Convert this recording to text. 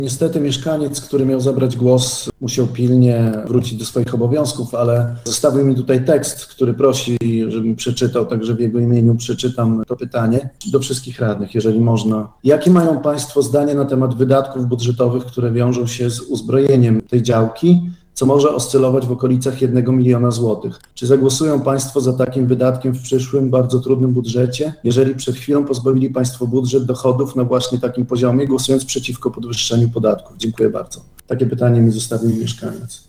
Niestety mieszkaniec, który miał zabrać głos, musiał pilnie wrócić do swoich obowiązków, ale zostawił mi tutaj tekst, który prosi, żebym przeczytał, także w jego imieniu przeczytam to pytanie do wszystkich radnych, jeżeli można. Jakie mają Państwo zdanie na temat wydatków budżetowych, które wiążą się z uzbrojeniem tej działki, co może oscylować w okolicach 1 miliona złotych? Czy zagłosują Państwo za takim wydatkiem w przyszłym, bardzo trudnym budżecie, jeżeli przed chwilą pozbawili Państwo budżet dochodów na właśnie takim poziomie, głosując przeciwko podwyższeniu podatków? Dziękuję bardzo. Takie pytanie mi zostawił mieszkaniec.